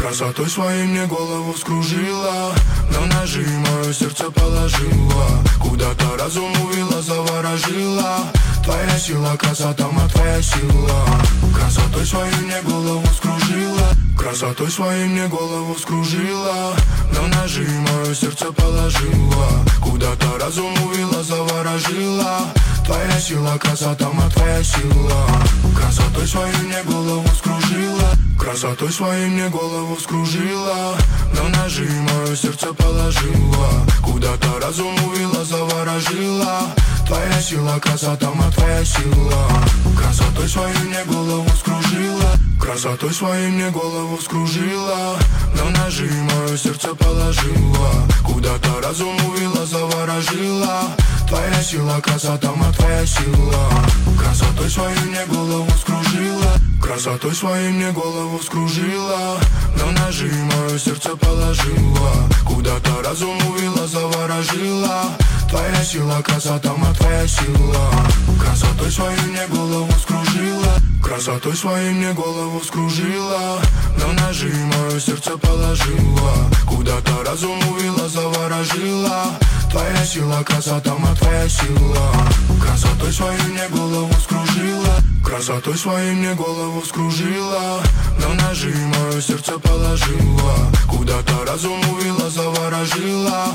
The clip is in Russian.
Красотой своей мне голову вскружила, на ножи мое сердце положила, куда-то разум увела, заворожила. Твоя сила, красота, твоя сила. Красотой своей мне голову вскружила, красотой своей мне голову вскружила, на ножи мое сердце положила, куда-то разум увела, заворожила. Твоя сила, красота, твоя сила. Красотой своей мне голову вскружила, красотой своей мне голову вскружила, на ножи мое сердце положила, куда-то разум увела, заворожила. Твоя сила, красота, твоя сила. Красотой своей мне голову вскружила, красотой своей мне голову вскружила, на ножи мое сердце положила, куда-то разум увела, заворожила. Твоя сила, красота, твоя сила. Красотой своей мне голову вскружила, красотой своей мне голову вскружила, на ножи мое сердце положила, куда-то разум увела, заворожила. Твоя сила, красота, твоя сила. Красотой своей мне голову вскружила, красотой своей мне голову вскружила, на ножи мое сердце положила, куда-то разум увела, заворожила. Твоя сила, красота, твоя сила. Красотой своей мне голову вскружила, красотой своей мне голову вскружила, на ножи мое сердце положила, куда-то разум увела, заворожила.